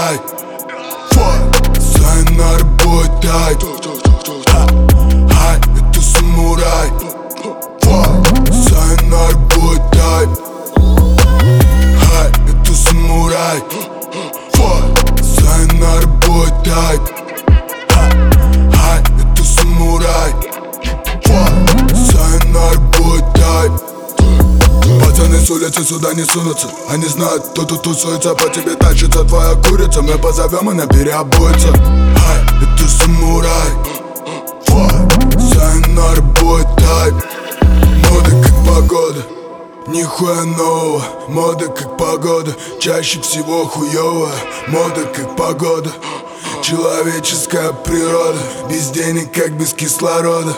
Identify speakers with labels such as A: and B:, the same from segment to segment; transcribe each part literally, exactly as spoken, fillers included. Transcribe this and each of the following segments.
A: самурай. Сайнар бой тайп. Ай, это самурай. Сайнар бой тайп. Ай, это самурай. Сайнар бой тайп. Ай, это самурай. Сайнар бой тайп. Пацаны с улицы сюда не сунутся. Они знают, кто тут тусуется. По тебе тащится твоя курица. Мы позовем, она переобуется. Ай, это самурай. Сайнар бой тайп. Мода как погода, нихуя нового. Мода как погода, чаще всего хуёвая. Мода как погода, человеческая природа. Без денег, как без кислорода.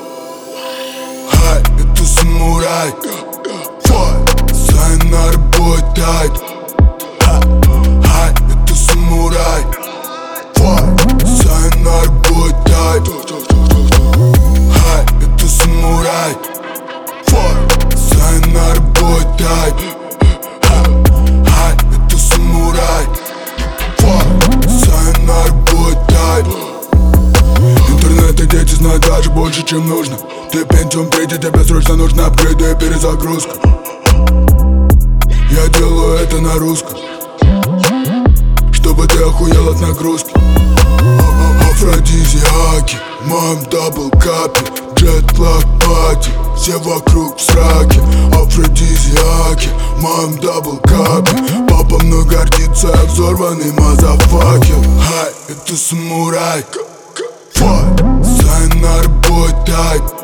A: Ай, это самурай. Сайнар бой тайп. Ай, это самурай. Сайнар бой тайп. Ай, это самурай. Сайнар бой тайп. Ай, это самурай. Сайнар бой тайп. Интернет и дети знают даже больше, чем нужно. Ты Pentium три, тебе срочно нужна апгрейды и перезагрузка. Я делаю это на русском, чтобы ты охуел от нагрузки. Афродизиаки, мам дабл капи, джетлаг пати, все вокруг в сраке. Афродизиаки, мам дабл капи, папа мной гордится, я взорванный мазафакер. Хай, это самурай. Сайнар бой тайп.